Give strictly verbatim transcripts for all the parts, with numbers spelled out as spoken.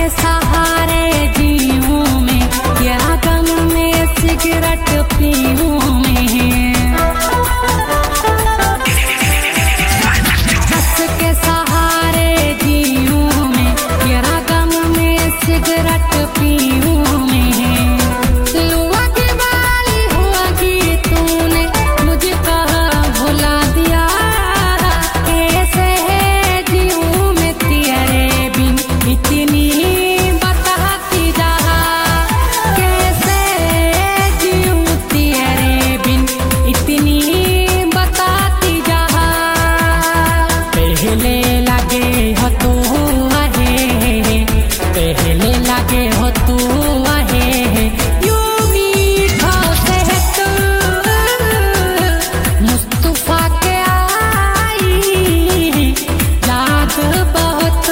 सहारे जीऊं मैं, क्या गम में सिगरेट पीऊं मैं। हंस के सहारे जीऊं मैं, क्या गम में सिगरेट पीऊं मैं। लुआ की बाली हुआगी तूने मुझे कहा भुला दिया, कैसे है जीऊं मैं तेरे बिन इतनी बताती जा, कैसे जीऊं तेरे बिन इतनी बताती जा। पहले लगे हो तू आहे, पहले लगे हो तू आहे, यूं मीठा से तू मुस्तफा के आई, याद बहुत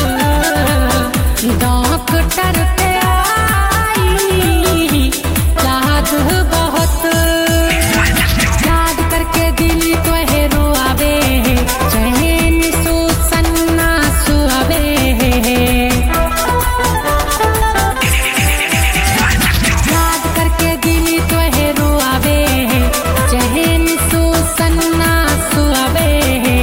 डॉक्टर के आई, याद बहुत, याद करके दिल तो है रोआवे, चैन सो सन्ना सुआवे। याद करके दिल तो है रोआवे, चैन सो सन्ना सुआवे।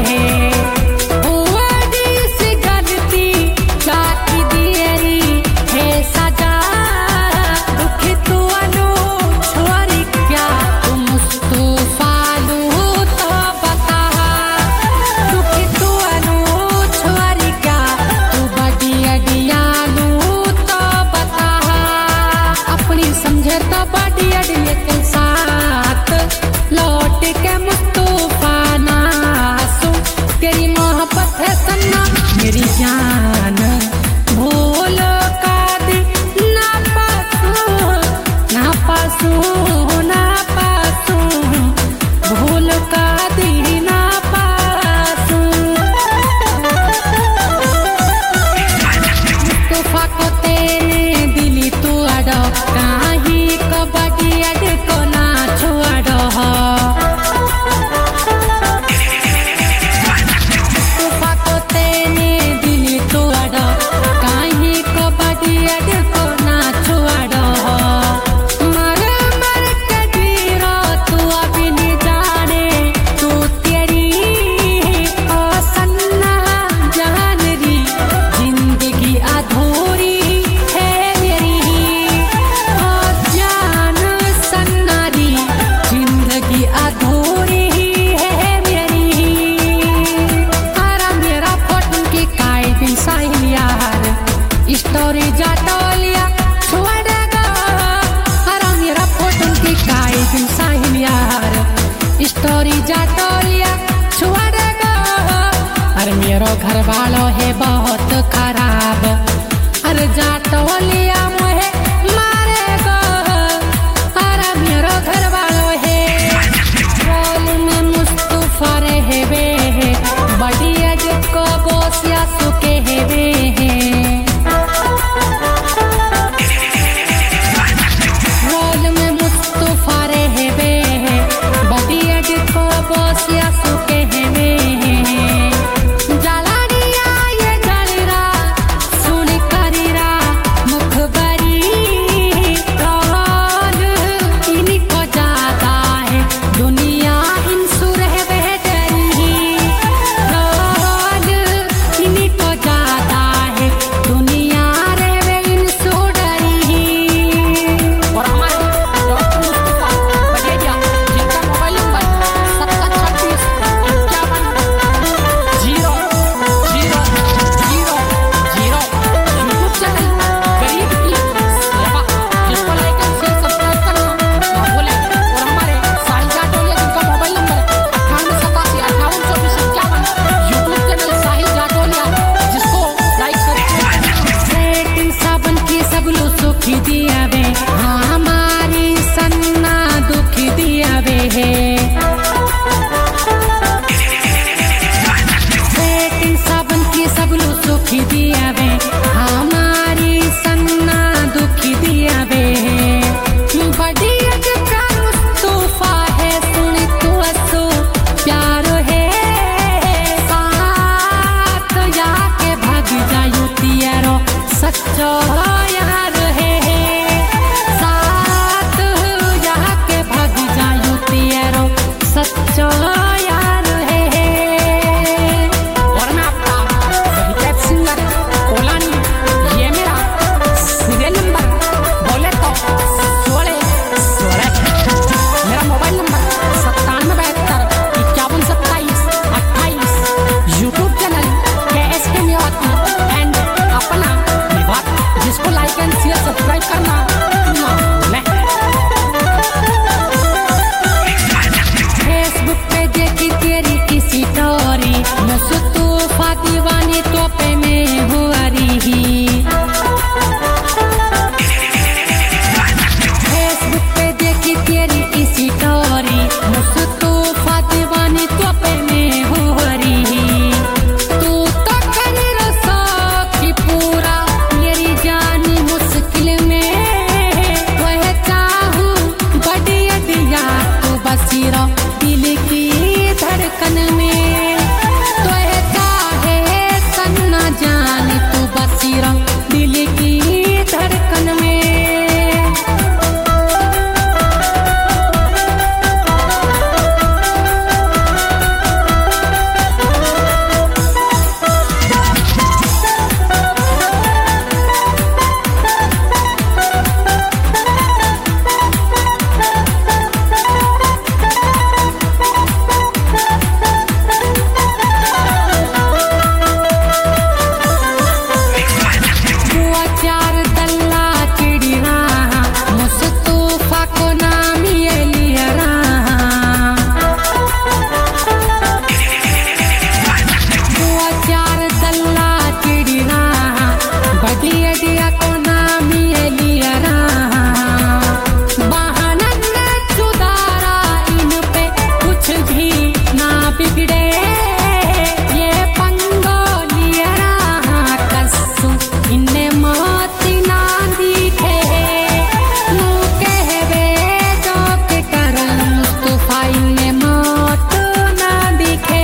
हुआ जिस गलती जाती दियरी है सजा, दुख तू अनु छोरी क्या तू मुस्तफा लू तो बता, दुख तू अनु छोरी क्या तू बड़ी अडिया लू तो बता। अपनी समझे तो बड़ी अडिया के साथ लौट के मुस्तफा नासू, तेरी मोहब्बत है सन्ना मेरी जान, भूल का दी ना पासू, ना पासू, ना पासू, भूल का दी ना पासू। मुस्तफा को तेरे दिली तू अडो, काही कबड्डी अड को ना छुअडो। मुस्तफा को तेरे दिली तू अडो, काही कबड्डी अड को ना छुअडो। मर मर के गिरो तू अभी नहीं जाने, तू तेरी ओ सन्ना जान री, जिंदगी अधूरी है मेरी, ओ जान सन्ना री, जिंदगी अधूरी है मेरी। अरे मेरा फोटो की काई दिन साहिल यार, स्टोरी जाटोलिया छोड़ेगा। अरे मेरा फोटो की काई दिन साहिल यार, स्टोरी जाटोलिया छोड़ेगा। अरे मेरो घर वालों है बहुत खराब, अरे जाटोलिया मुझे मारेगा। अरे मेरो घर वालों है रोल में मुस्तफा रहे वे, बढ़िया जिसको बोसिया सुके है वे। रोल में मुस्तफा रहे वे, बढ़िया जिसको बोसिया सुके है वे। जलानिया ये जल सच्चो यार है साथ यहाँ के भाग जायू तेरो सच्चो यार है। और मैं आपका हिट सिंगर कोलानी, ये मेरा सीरियल नंबर बोले तो सोलह सोलह, मेरा मोबाइल नंबर सत्तानवे बहत्तर इक्यावन सत्ताईस अट्ठाईस, यूट्यूब चैनल के एस के निवासी एंड अपना निवात, जिसको लाइक एंड शेयर सब्सक्राइब करना ना भूलें। फेसबुक पे देखी तेरी किसी स्टोरी, मुस्तफा दीवानी तो पे में हुआ रही। फेसबुक पे देखी तेरी किसी स्टोरी, मुस्तफा दीवानी तो पे में हुआ रही। तू तो कर रसा कि पूरा मेरी जान मुश्किल में, वह चाहूं बड़ी अदिया तू बसीरा दिल की धड़कन में, तो चाहे सन्ना जान तू बसीरा दिल की धड़कन में। बुआ चार दल्ला चिड़िया मुस्तफा को नाम ये लिया रहा। बुआ चार दल्ला चिड़िया बड़ी अडिया को नाम ये लिया रहा। बहाना न सुधारा इन पे कुछ भी ना बिगड़े, ये पंगो लिया रहा कसू इन्हें मौत ना दिखे। नू कहवे जो के कर मुस्तफा इन्हें मौत ना दिखे।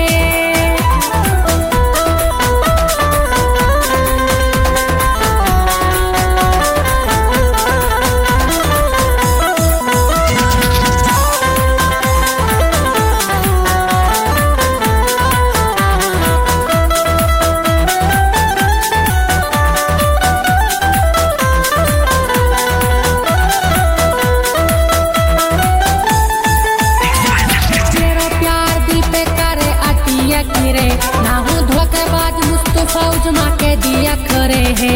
तेरो प्यार दिल पे करे अटिया गिरे, ना हूँ धोखेबाज मुस्तफा उजमा के दिया करे है।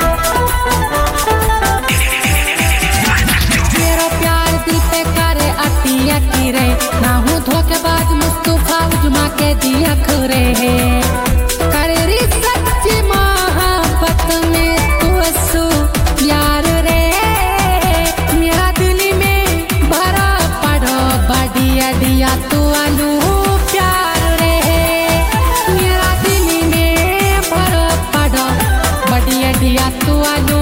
तेरो प्यार दिल पे करे अटिया गिरे, ना हूँ धोखेबाज मुस्तफा उजमा के दिया करे है। करे री सच्ची मोहब्बत में तू असू प्यार रे, मेरा दिल में भरा पड़ो बड़ी अडिया तू आलू प्यार रे। मेरा दिल में भरा पड़ो बड़ी अडिया तू आलू